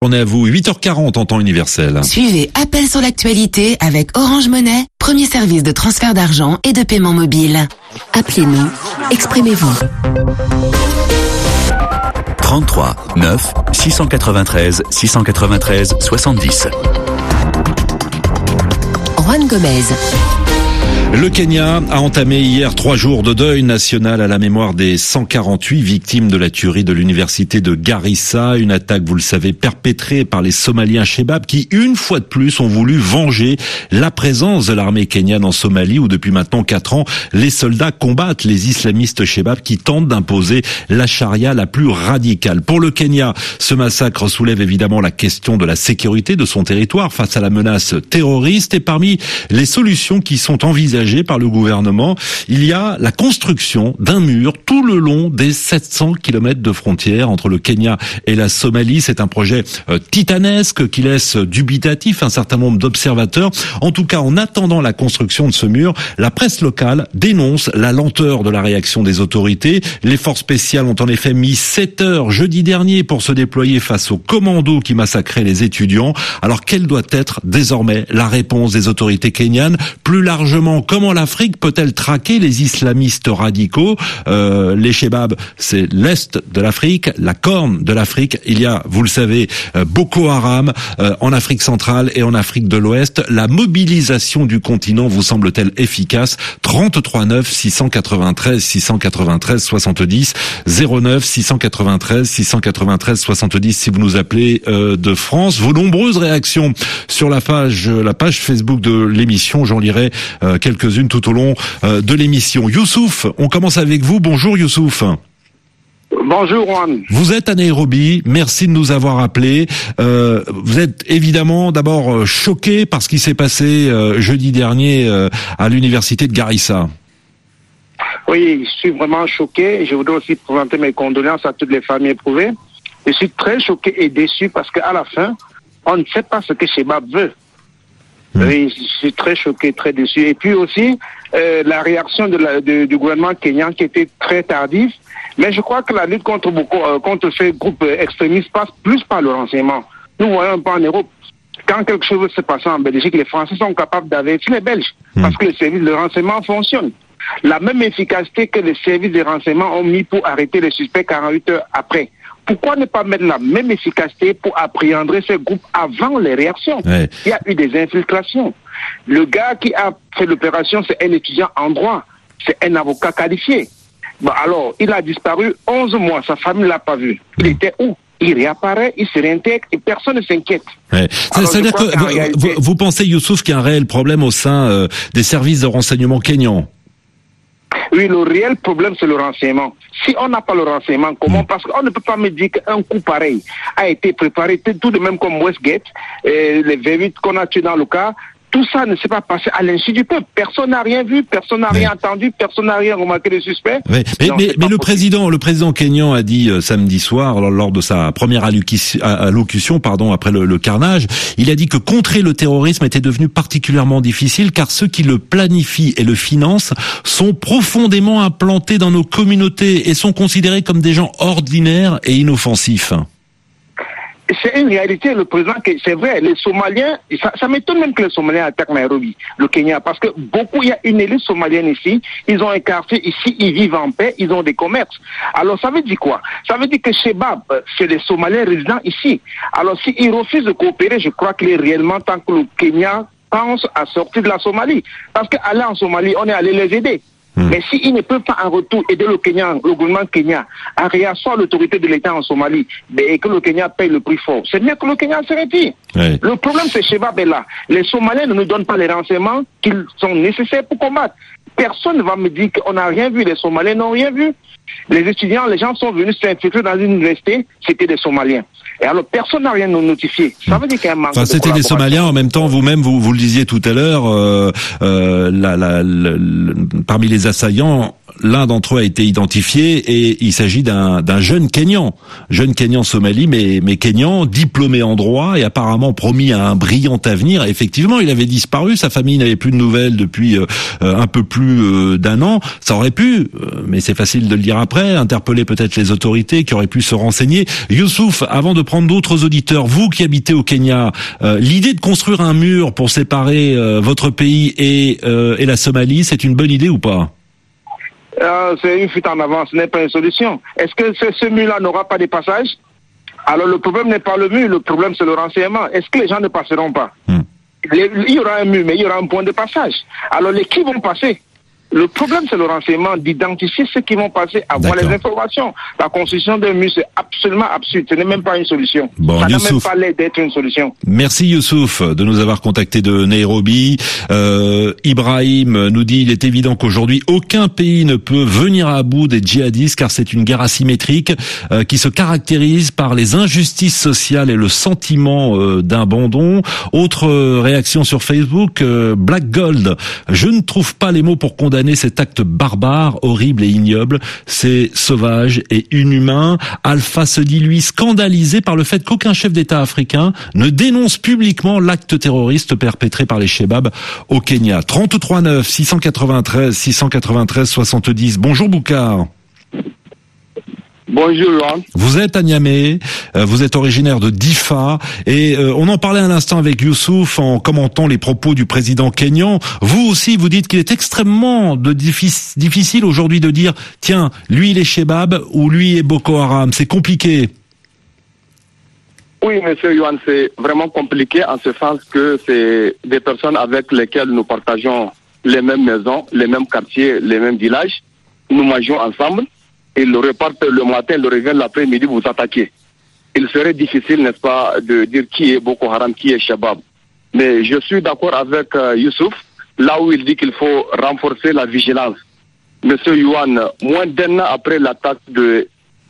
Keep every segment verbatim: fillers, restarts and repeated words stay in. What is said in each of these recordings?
On est à vous, huit heures quarante en temps universel. Suivez Appel sur l'actualité avec Orange Monnaie, premier service de transfert d'argent et de paiement mobile. Appelez-nous, exprimez-vous. trente-trois neuf six cent quatre-vingt-treize six cent quatre-vingt-treize soixante-dix. Juan Gomez. Le Kenya a entamé hier trois jours de deuil national à la mémoire des cent quarante-huit victimes de la tuerie de l'université de Garissa. Une attaque, vous le savez, perpétrée par les Somaliens Shebab qui, une fois de plus, ont voulu venger la présence de l'armée kenyane en Somalie où depuis maintenant quatre ans, les soldats combattent les islamistes Shebab qui tentent d'imposer la charia la plus radicale. Pour le Kenya, ce massacre soulève évidemment la question de la sécurité de son territoire face à la menace terroriste et parmi les solutions qui sont envisagées par le gouvernement, il y a la construction d'un mur tout le long des sept cents kilomètres de frontière entre le Kenya et la Somalie. C'est un projet euh, titanesque qui laisse dubitatif un certain nombre d'observateurs. En tout cas, en attendant la construction de ce mur, la presse locale dénonce la lenteur de la réaction des autorités. Les forces spéciales ont en effet mis sept heures jeudi dernier pour se déployer face aux commandos qui massacraient les étudiants. Alors, quelle doit être désormais la réponse des autorités kenyanes? Plus largement, comment l'Afrique peut-elle traquer les islamistes radicaux? euh, Les Shebab, c'est l'Est de l'Afrique, la Corne de l'Afrique. Il y a, vous le savez, Boko Haram euh, en Afrique centrale et en Afrique de l'Ouest. La mobilisation du continent vous semble-t-elle efficace? Trente-trois neuf six cent quatre-vingt-treize six cent quatre-vingt-treize soixante-dix, zéro neuf six cent quatre-vingt-treize six cent quatre-vingt-treize soixante-dix si vous nous appelez euh, de France. Vos nombreuses réactions sur la page, la page Facebook de l'émission, j'en lirai euh, quelques-unes tout au long euh, de l'émission. Youssouf, on commence avec vous. Bonjour Youssouf. Bonjour Juan. Vous êtes à Nairobi, merci de nous avoir appelés. Euh, vous êtes évidemment d'abord euh, choqué par ce qui s'est passé euh, jeudi dernier euh, à l'université de Garissa. Oui, je suis vraiment choqué. Je voudrais aussi présenter mes condoléances à toutes les familles éprouvées. Je suis très choqué et déçu parce qu'à la fin, on ne sait pas ce que Shebab veut. Mmh. Oui, je suis très choqué, très déçu. Et puis aussi, euh, la réaction de la, de, du gouvernement kenyan qui était très tardive. Mais je crois que la lutte contre, euh, contre ces groupes extrémistes passe plus par le renseignement. Nous voyons un peu en Europe, quand quelque chose se passe en Belgique, les Français sont capables d'avertir les Belges mmh. parce que le service de renseignement fonctionne. La même efficacité que les services de renseignement ont mis pour arrêter les suspects quarante-huit heures après. Pourquoi ne pas mettre la même efficacité pour appréhender ces groupes avant les réactions? Ouais. Il y a eu des infiltrations. Le gars qui a fait l'opération, c'est un étudiant en droit. C'est un avocat qualifié. Bon, alors, il a disparu onze mois. Sa famille ne l'a pas vu. Il mmh. était où? Il réapparaît, il se réintègre et personne ne s'inquiète. Ouais. C'est-à-dire que vous, réalité... vous, vous pensez, Youssouf, qu'il y a un réel problème au sein euh, des services de renseignement kenyans? Oui, le réel problème, c'est le renseignement. Si on n'a pas le renseignement, comment? Parce qu'on ne peut pas me dire qu'un coup pareil a été préparé, tout de même comme Westgate, et les V huit qu'on a tués dans le cas. Tout ça ne s'est pas passé à l'insu du peuple. Personne n'a rien vu, personne n'a rien entendu, personne n'a rien remarqué des suspects. Mais, mais, non, mais, mais le président, le président kenyan a dit euh, samedi soir, lors, lors de sa première allocution, allocution, pardon, après le, le carnage, il a dit que contrer le terrorisme était devenu particulièrement difficile car ceux qui le planifient et le financent sont profondément implantés dans nos communautés et sont considérés comme des gens ordinaires et inoffensifs. C'est une réalité, le président, c'est vrai, les Somaliens, ça, ça m'étonne même que les Somaliens attaquent Nairobi, le Kenya, parce que beaucoup, il y a une élite somalienne ici, ils ont un quartier ici, ils vivent en paix, ils ont des commerces. Alors ça veut dire quoi? Ça veut dire que Shebab, c'est des Somaliens résidents ici. Alors s'ils refusent de coopérer, je crois qu'il est réellement temps que le Kenya pense à sortir de la Somalie. Parce qu'aller en Somalie, on est allé les aider. Mais s'ils ne peuvent pas en retour aider le Kenya, le gouvernement Kenya à réasseoir l'autorité de l'État en Somalie et que le Kenya paye le prix fort, c'est mieux que le Kenya se retire. Oui. Le problème, c'est Shebab est là. Les Somaliens ne nous donnent pas les renseignements qu'ils sont nécessaires pour combattre. Personne ne va me dire qu'on n'a rien vu. Les Somaliens n'ont rien vu. Les étudiants, les gens sont venus s'infiltrer dans une université, c'était des Somaliens. Et alors, personne n'a rien notifié. Ça veut dire qu'il y a un manque enfin, de c'était des Somaliens. En même temps, vous-même, vous, vous le disiez tout à l'heure, euh, euh, la, la, la, la, parmi les assaillants, l'un d'entre eux a été identifié et il s'agit d'un, d'un jeune Kényan, jeune Kényan Somalie, mais, mais Kényan, diplômé en droit et apparemment promis à un brillant avenir. Effectivement, il avait disparu, sa famille n'avait plus de nouvelles depuis euh, un peu plus euh, d'un an. Ça aurait pu, euh, mais c'est facile de le dire après, interpeller peut-être les autorités qui auraient pu se renseigner. Youssouf, avant de prendre d'autres auditeurs, vous qui habitez au Kenya, euh, l'idée de construire un mur pour séparer euh, votre pays et, euh, et la Somalie, c'est une bonne idée ou pas? Euh, c'est une fuite en avant, ce n'est pas une solution. Est-ce que ce, ce mur-là n'aura pas de passage? Alors le problème n'est pas le mur, le problème c'est le renseignement. Est-ce que les gens ne passeront pas? hmm. les, Il y aura un mur, mais il y aura un point de passage. Alors les qui vont passer? Le problème, c'est le renseignement, d'identifier ceux qui vont passer, avoir les informations. La construction d'un mur, c'est absolument absurde. Ce n'est même pas une solution. Bon, ça n'a Youssouf, même pas l'air d'être une solution. Merci Youssouf de nous avoir contacté de Nairobi. Euh, Ibrahim nous dit il est évident qu'aujourd'hui, aucun pays ne peut venir à bout des djihadistes car c'est une guerre asymétrique euh, qui se caractérise par les injustices sociales et le sentiment euh, d'abandon. Autre euh, réaction sur Facebook, euh, Black Gold. Je ne trouve pas les mots pour condamner cet acte barbare, horrible et ignoble. C'est sauvage et inhumain. Alpha se dit, lui, scandalisé par le fait qu'aucun chef d'État africain ne dénonce publiquement l'acte terroriste perpétré par les Chebabs au Kenya. trente-trois neuf, six cent quatre-vingt-treize, six cent quatre-vingt-treize, soixante-dix. Bonjour Boukar. Bonjour Laurent. Vous êtes à Niamey, euh, vous êtes originaire de Difa et euh, on en parlait un instant avec Youssouf en commentant les propos du président kényan. Vous aussi, vous dites qu'il est extrêmement de diffi- difficile aujourd'hui de dire tiens, lui il est Chebab ou lui est Boko Haram. C'est compliqué. Oui, monsieur Yohan, c'est vraiment compliqué en ce sens que c'est des personnes avec lesquelles nous partageons les mêmes maisons, les mêmes quartiers, les mêmes villages. Nous mangeons ensemble. Ils le repartent le matin, ils le reviennent l'après-midi, vous attaquez. Il serait difficile, n'est-ce pas, de dire qui est Boko Haram, qui est Chebab. Mais je suis d'accord avec euh, Youssouf, là où il dit qu'il faut renforcer la vigilance. Monsieur Yuan, moins d'un an après l'attaque de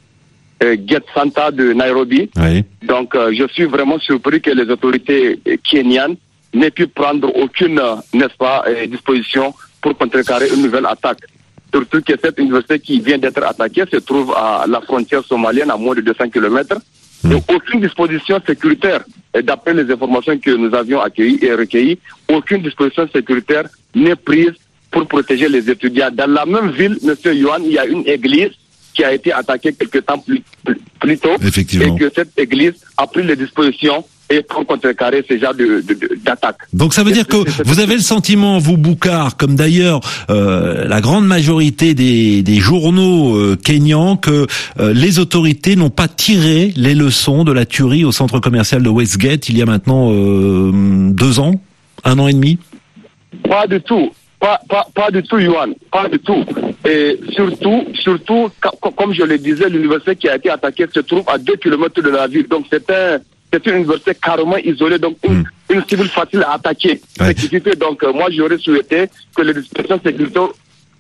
euh, Get Santa de Nairobi, oui. donc euh, je suis vraiment surpris que les autorités euh, kenyanes n'aient pu prendre aucune, euh, n'est-ce pas, euh, disposition pour contrecarrer une nouvelle attaque. Surtout que cette université qui vient d'être attaquée se trouve à la frontière somalienne à moins de deux cents kilomètres. Mmh. Et aucune disposition sécuritaire, et d'après les informations que nous avions accueillies et recueillies, aucune disposition sécuritaire n'est prise pour protéger les étudiants. Dans la même ville, monsieur Yohan, il y a une église qui a été attaquée quelque temps plus, plus, plus tôt. Effectivement. Et que cette église a pris les dispositions et pour contrecarrer ce genre de, de, de, d'attaque. Donc ça veut dire que vous avez le sentiment, vous Boukar, comme d'ailleurs euh, la grande majorité des, des journaux euh, kényans, que euh, les autorités n'ont pas tiré les leçons de la tuerie au centre commercial de Westgate il y a maintenant euh, deux ans, un an et demi? Pas du tout. Pas, pas, pas du tout, Yohan. Pas du tout. Et surtout, surtout, comme je le disais, l'université qui a été attaquée se trouve à deux kilomètres de la ville. Donc c'est un C'est une université carrément isolée, donc une, mmh. une cible facile à attaquer. Ouais. Donc euh, moi j'aurais souhaité que les dispositions sécuritaires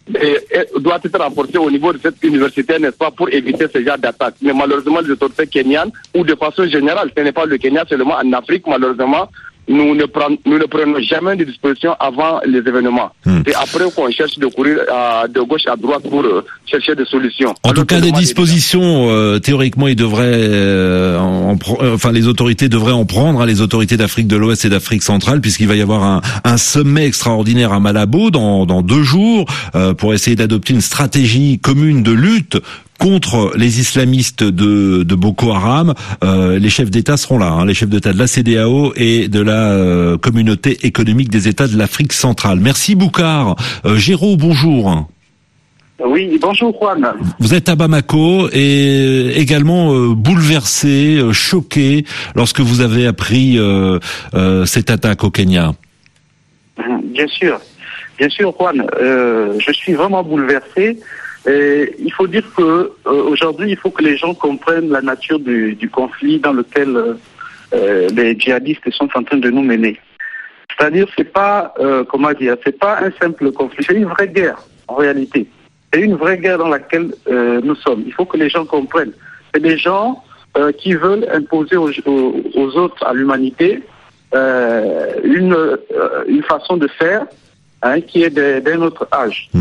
euh, doivent être renforcées au niveau de cette université, n'est-ce pas, pour éviter ce genre d'attaque. Mais malheureusement les autorités kenyanes, ou de façon générale, ce n'est pas le Kenya seulement, en Afrique, malheureusement, nous ne, prenons, nous ne prenons jamais de dispositions avant les événements. Mmh. C'est après qu'on cherche de courir à, de gauche à droite pour euh, chercher des solutions. En tout cas, des dispositions, euh, théoriquement, ils devraient, euh, en, en, euh, enfin, les autorités devraient en prendre, hein, les autorités d'Afrique de l'Ouest et d'Afrique centrale, puisqu'il va y avoir un, un sommet extraordinaire à Malabo dans, dans deux jours, euh, pour essayer d'adopter une stratégie commune de lutte contre les islamistes de, de Boko Haram. Euh, les chefs d'État seront là, hein, les chefs d'État de la C E D A O et de la euh, communauté économique des États de l'Afrique centrale. Merci Boukar. Euh, Géraud, bonjour. Oui, bonjour Juan. Vous êtes à Bamako et également euh, bouleversé, euh, choqué lorsque vous avez appris euh, euh, cette attaque au Kenya. Bien sûr, bien sûr Juan, euh, je suis vraiment bouleversé. Et il faut dire que euh, aujourd'hui, il faut que les gens comprennent la nature du, du conflit dans lequel euh, les djihadistes sont en train de nous mener. C'est-à-dire, c'est pas euh, comment dire, c'est pas un simple conflit, c'est une vraie guerre en réalité. C'est une vraie guerre dans laquelle euh, nous sommes. Il faut que les gens comprennent. C'est des gens euh, qui veulent imposer aux, aux, aux autres, à l'humanité, euh, une euh, une façon de faire hein, qui est de, d'un autre âge. Mmh.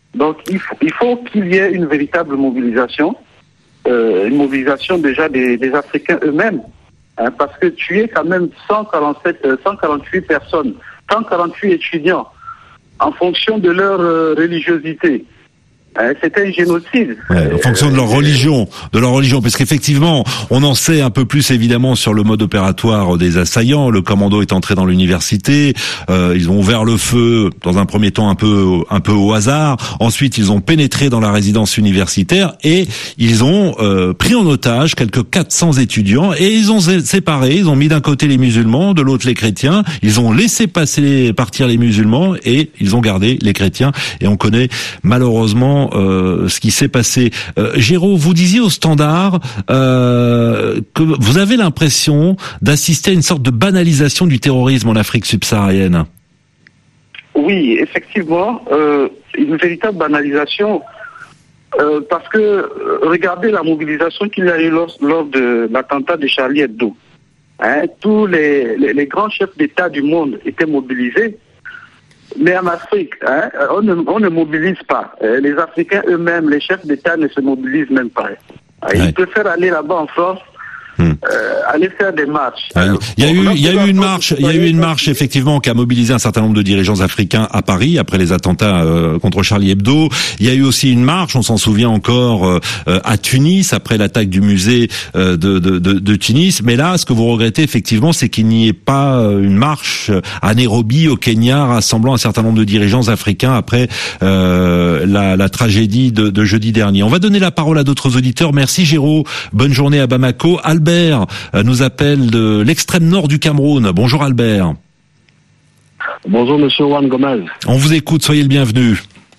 Donc il faut, il faut qu'il y ait une véritable mobilisation, euh, une mobilisation déjà des, des Africains eux-mêmes, hein, parce que tuer quand même cent quarante-sept, cent quarante-huit personnes, cent quarante-huit étudiants, en fonction de leur euh, religiosité. C'était un génocide. Ouais, en fonction de leur religion, de leur religion, parce qu'effectivement, on en sait un peu plus évidemment sur le mode opératoire des assaillants. Le commando est entré dans l'université, euh, ils ont ouvert le feu dans un premier temps un peu, un peu au hasard. Ensuite, ils ont pénétré dans la résidence universitaire et ils ont euh, pris en otage quelques quatre cents étudiants et ils ont séparé. Ils ont mis d'un côté les musulmans, de l'autre les chrétiens. Ils ont laissé passer partir les musulmans et ils ont gardé les chrétiens. Et on connaît malheureusement Euh, ce qui s'est passé. Euh, Géraud, vous disiez au Standard euh, que vous avez l'impression d'assister à une sorte de banalisation du terrorisme en Afrique subsaharienne. Oui, effectivement, euh, une véritable banalisation, euh, parce que euh, regardez la mobilisation qu'il y a eu lors, lors de l'attentat de Charlie Hebdo. Hein, tous les, les, les grands chefs d'État du monde étaient mobilisés. Mais en Afrique, hein, on, ne, on ne mobilise pas. Les Africains eux-mêmes, les chefs d'État ne se mobilisent même pas. Ils ouais. préfèrent aller là-bas en France, hmm. euh, aller faire des marches. Euh, il y a eu, il y a eu une marche, il y a eu une marche effectivement qui a mobilisé un certain nombre de dirigeants africains à Paris après les attentats euh, contre Charlie Hebdo. Il y a eu aussi une marche, on s'en souvient encore, euh, à Tunis après l'attaque du musée euh, de, de, de, de Tunis. Mais là, ce que vous regrettez effectivement, c'est qu'il n'y ait pas une marche à Nairobi, au Kenya, rassemblant un certain nombre de dirigeants africains après euh, la, la tragédie de, de jeudi dernier. On va donner la parole à d'autres auditeurs. Merci Géraud. Bonne journée à Bamako. Albert nous appelle de l'extrême nord du Cameroun. Bonjour Albert. Bonjour Monsieur Juan Gomez. On vous écoute, soyez le bienvenu.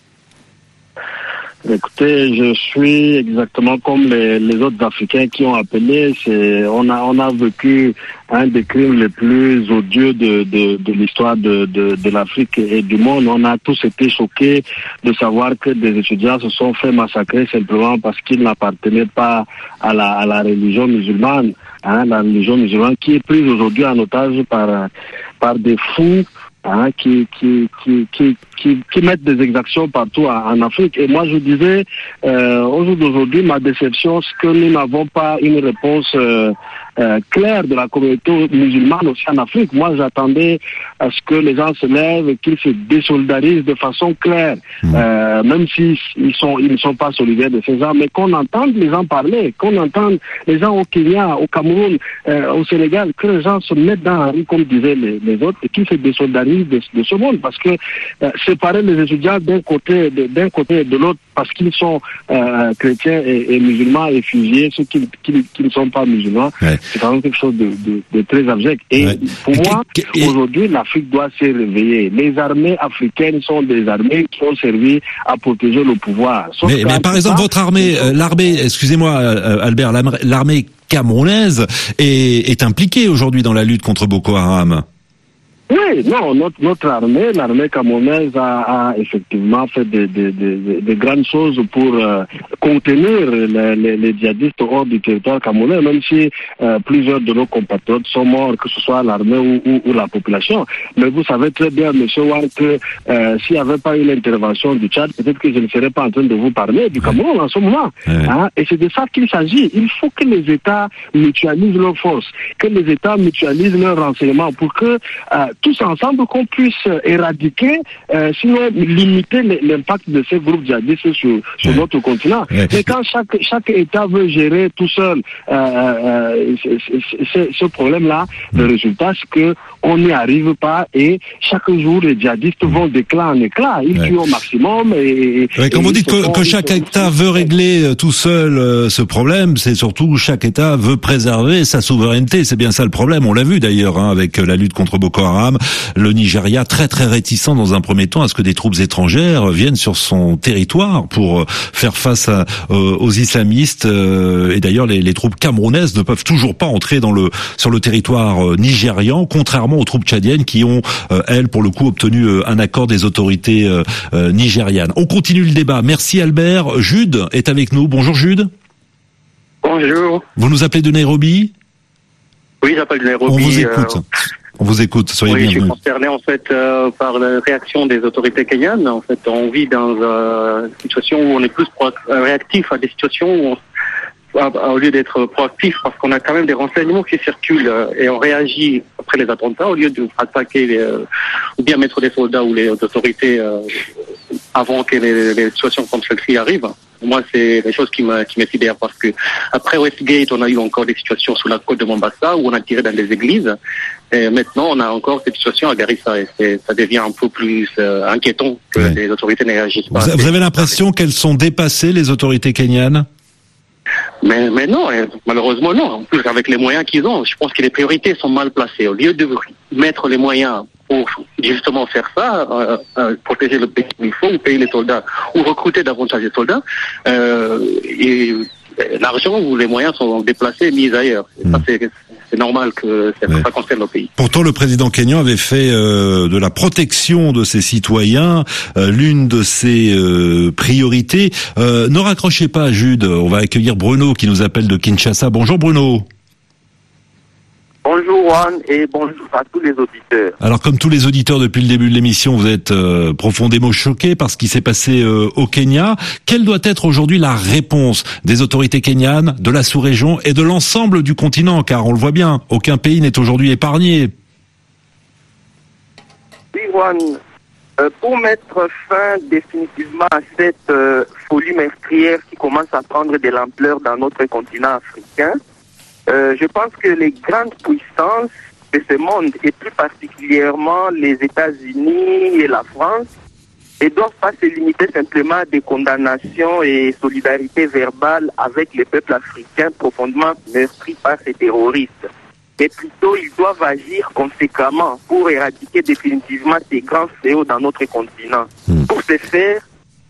Écoutez, je suis exactement comme les, les autres Africains qui ont appelé. C'est, on a, on a vécu un des crimes les plus odieux de, de, de l'histoire de, de, de l'Afrique et du monde. On a tous été choqués de savoir que des étudiants se sont fait massacrer simplement parce qu'ils n'appartenaient pas à la, à la religion musulmane, hein, la religion musulmane qui est prise aujourd'hui en otage par, par des fous. Hein, qui, qui, qui, qui, qui, qui mettent des exactions partout en Afrique. Et moi, je disais, euh, au jour d'aujourd'hui, ma déception, c'est que nous n'avons pas une réponse euh, euh, claire de la communauté musulmane aussi en Afrique. Moi, j'attendais à ce que les gens se lèvent et qu'ils se désolidarisent de façon claire, mmh. euh, même s'ils ils sont, ils ne sont pas solidaires de ces gens, mais qu'on entende les gens parler, qu'on entende les gens au Kenya, au Cameroun, euh, au Sénégal, que les gens se mettent dans la rue, comme disaient les, les autres, et qu'ils se désolidarisent De, de ce monde, parce que euh, séparer les étudiants d'un côté de, d'un côté et de l'autre parce qu'ils sont euh, chrétiens et, et musulmans et fusillés ceux qui, qui, qui ne sont pas musulmans, ouais. c'est quand même quelque chose de, de, de très abject. Et ouais. pour et moi, que, que, aujourd'hui, l'Afrique doit se réveiller. Les armées africaines sont des armées qui ont servi à protéger le pouvoir. Sauf mais, mais par exemple, votre armée, euh, l'armée, excusez-moi euh, Albert, l'armée camerounaise est, est impliquée aujourd'hui dans la lutte contre Boko Haram. Oui, non, notre, notre armée, l'armée camerounaise a, a effectivement fait de, de, de, de grandes choses pour euh, contenir les, les, les djihadistes hors du territoire camerounais, même si euh, plusieurs de nos compatriotes sont morts, que ce soit l'armée ou, ou, ou la population. Mais vous savez très bien, monsieur Wang, que euh, s'il n'y avait pas eu l'intervention du Tchad, peut-être que je ne serais pas en train de vous parler du Cameroun en ce moment. Ouais. Hein? Et c'est de ça qu'il s'agit. Il faut que les États mutualisent leurs forces, que les États mutualisent leurs renseignements pour que euh, tous ensemble qu'on puisse éradiquer, euh, sinon limiter l'impact de ces groupes djihadistes sur, sur ouais. notre continent. Ouais. Mais quand chaque, chaque État veut gérer tout seul euh, euh, ce, ce problème-là, mmh. le résultat c'est qu'on n'y arrive pas et chaque jour les djihadistes mmh. vont d'éclat en éclat. Ils ouais. tuent au maximum. Et, ouais, quand et vous dites que, que chaque État veut régler tout seul euh, ce problème, c'est surtout chaque État veut préserver sa souveraineté. C'est bien ça le problème. On l'a vu d'ailleurs hein, avec la lutte contre Boko Haram. Le Nigeria très très réticent dans un premier temps à ce que des troupes étrangères viennent sur son territoire pour faire face à, euh, aux islamistes. Euh, et d'ailleurs, les, les troupes camerounaises ne peuvent toujours pas entrer dans le sur le territoire euh, nigérian, contrairement aux troupes tchadiennes qui ont, euh, elles, pour le coup, obtenu euh, un accord des autorités euh, euh, nigérianes. On continue le débat. Merci Albert. Jude est avec nous. Bonjour Jude. Bonjour. Vous nous appelez de Nairobi ? Oui, j'appelle de Nairobi. On vous écoute. Euh... On vous écoute, soyez oui, bienvenus. je suis concerné en fait euh, par la réaction des autorités kenyanes. En fait, on vit dans euh, une situation où on est plus pro- réactif à des situations où on, à, à, au lieu d'être proactif, parce qu'on a quand même des renseignements qui circulent euh, et on réagit après les attentats au lieu d'attaquer les, euh, ou bien mettre des soldats ou les autorités euh, avant que les, les situations comme celle-ci arrivent. Moi, c'est des choses qui me, qui me sidèrent parce que après Westgate, on a eu encore des situations sur la côte de Mombasa où on a tiré dans des églises. Et maintenant, on a encore cette situation à Garissa et c'est, ça devient un peu plus euh, inquiétant que ouais. les autorités ne réagissent pas. Vous, vous avez l'impression qu'elles sont dépassées, les autorités kenyanes ? Mais, mais non, malheureusement non. En plus, avec les moyens qu'ils ont, je pense que les priorités sont mal placées. Au lieu de mettre les moyens pour justement faire ça, euh, euh, protéger le pays comme il faut, ou payer les soldats, ou recruter davantage de soldats, euh, et l'argent ou les moyens sont déplacés et mis ailleurs. Mmh. Ça, c'est, c'est normal que ça, ouais. ça concerne le pays. Pourtant, le président kenyan avait fait euh, de la protection de ses citoyens euh, l'une de ses euh, priorités. Euh, ne raccrochez pas, Jude. On va accueillir Bruno qui nous appelle de Kinshasa. Bonjour Bruno. Bonjour Juan et bonjour à tous les auditeurs. Alors comme tous les auditeurs depuis le début de l'émission, vous êtes euh, profondément choqués par ce qui s'est passé euh, au Kenya. Quelle doit être aujourd'hui la réponse des autorités kenyanes, de la sous-région et de l'ensemble du continent? Car on le voit bien, aucun pays n'est aujourd'hui épargné. Oui Juan, euh, pour mettre fin définitivement à cette euh, folie meurtrière qui commence à prendre de l'ampleur dans notre continent africain, Euh, je pense que les grandes puissances de ce monde, et plus particulièrement les États-Unis et la France, ne doivent pas se limiter simplement à des condamnations et solidarité verbale avec les peuples africains profondément meurtris par ces terroristes. Mais plutôt, ils doivent agir conséquemment pour éradiquer définitivement ces grands fléaux dans notre continent. Mmh. Pour ce faire,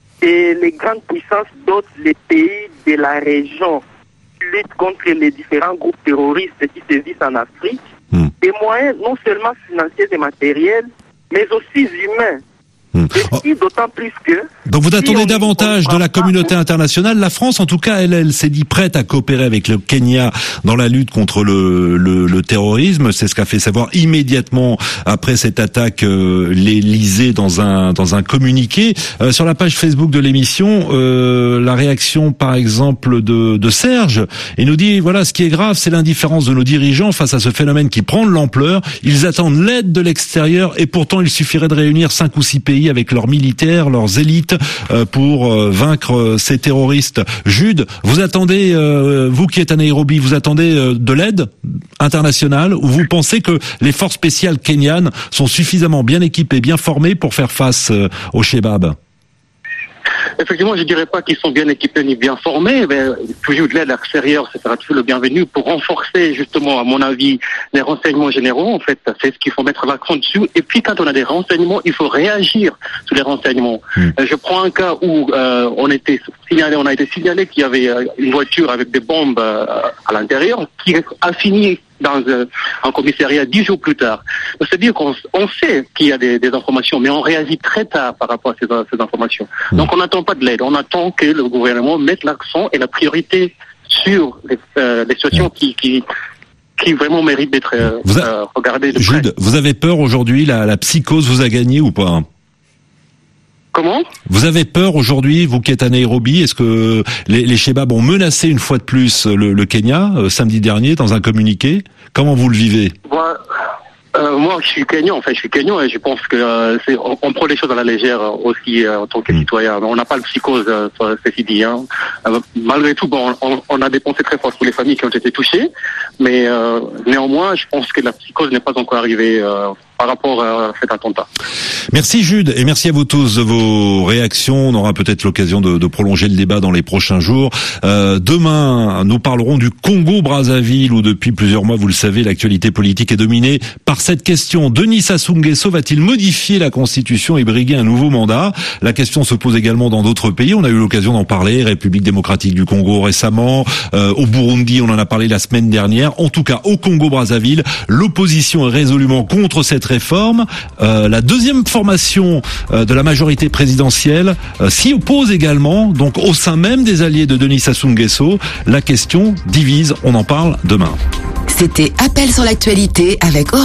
et les grandes puissances dotent les pays de la région lutte contre les différents groupes terroristes qui sévissent en Afrique, mmh. des moyens non seulement financiers et matériels, mais aussi humains. Mmh. Et d'autant plus que... Donc vous attendez si davantage de la communauté internationale. La France, en tout cas, elle, elle s'est dit prête à coopérer avec le Kenya dans la lutte contre le, le, le terrorisme. C'est ce qu'a fait savoir immédiatement après cette attaque euh, l'Élysée dans un dans un communiqué. Euh, sur la page Facebook de l'émission, euh, la réaction, par exemple, de, de Serge, il nous dit voilà, ce qui est grave, c'est l'indifférence de nos dirigeants face à ce phénomène qui prend de l'ampleur. Ils attendent l'aide de l'extérieur et pourtant il suffirait de réunir cinq ou six pays avec leurs militaires, leurs élites, euh, pour euh, vaincre euh, ces terroristes. Jude, vous attendez, euh, vous qui êtes à Nairobi, vous attendez euh, de l'aide internationale ou vous pensez que les forces spéciales kenyanes sont suffisamment bien équipées, bien formées pour faire face euh, au Shebab? Effectivement, je dirais pas qu'ils sont bien équipés ni bien formés, mais toujours de l'aide extérieure, ce sera toujours le bienvenu pour renforcer justement, à mon avis, les renseignements généraux. En fait, c'est ce qu'il faut mettre l'accent dessus. Et puis, quand on a des renseignements, il faut réagir sur les renseignements. Mmh. Euh, je prends un cas où euh, on était signalé, on a été signalé qu'il y avait euh, une voiture avec des bombes euh, à l'intérieur qui a fini dans euh, un commissariat dix jours plus tard. C'est-à-dire qu'on on sait qu'il y a des, des informations, mais on réagit très tard par rapport à ces, ces informations. Mmh. Donc on n'attend pas de l'aide, on attend que le gouvernement mette l'accent et la priorité sur les, euh, les situations mmh. qui, qui qui vraiment méritent d'être euh, vous a... euh, regardées de près. Jude, vous avez peur aujourd'hui, la, la psychose vous a gagné ou pas? Comment? Vous avez peur aujourd'hui, vous qui êtes à Nairobi? Est-ce que les, les Shebabs ont menacé une fois de plus le, le Kenya euh, samedi dernier dans un communiqué? Comment vous le vivez? Moi, euh, moi, je suis Kenyan. Enfin, je suis Kenyan et je pense que euh, c'est, on, on prend les choses à la légère aussi euh, en tant que mmh. citoyen. On n'a pas de psychose, euh, ceci dit. Hein. Euh, malgré tout, bon, on, on a des pensées très fortes pour les familles qui ont été touchées, mais euh, néanmoins, je pense que la psychose n'est pas encore arrivée euh, par rapport à cet attentat. Merci Jude et merci à vous tous de vos réactions. On aura peut-être l'occasion de, de prolonger le débat dans les prochains jours. Euh, demain, nous parlerons du Congo-Brazzaville où depuis plusieurs mois, vous le savez, l'actualité politique est dominée par cette question. Denis Sassou Nguesso va-t-il modifier la Constitution et briguer un nouveau mandat? La question se pose également dans d'autres pays. On a eu l'occasion d'en parler. République démocratique du Congo récemment. Euh, au Burundi, on en a parlé la semaine dernière. En tout cas, au Congo-Brazzaville, l'opposition est résolument contre cette réforme. Euh, la deuxième formation euh, de la majorité présidentielle euh, s'y oppose également, donc au sein même des alliés de Denis Sassou Nguesso. La question divise, on en parle demain. C'était Appel sur l'actualité avec